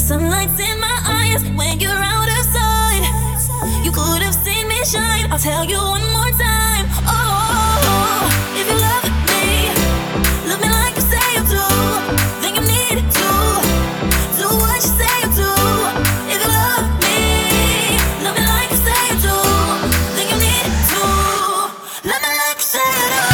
Sunlight's in my eyes when you're out of sight. You could have seen me shine. I'll tell you one more time. Oh, if you love me like you say you do, then you need to do what you say you do. If you love me like you say you do, then you need to love me like you say you do.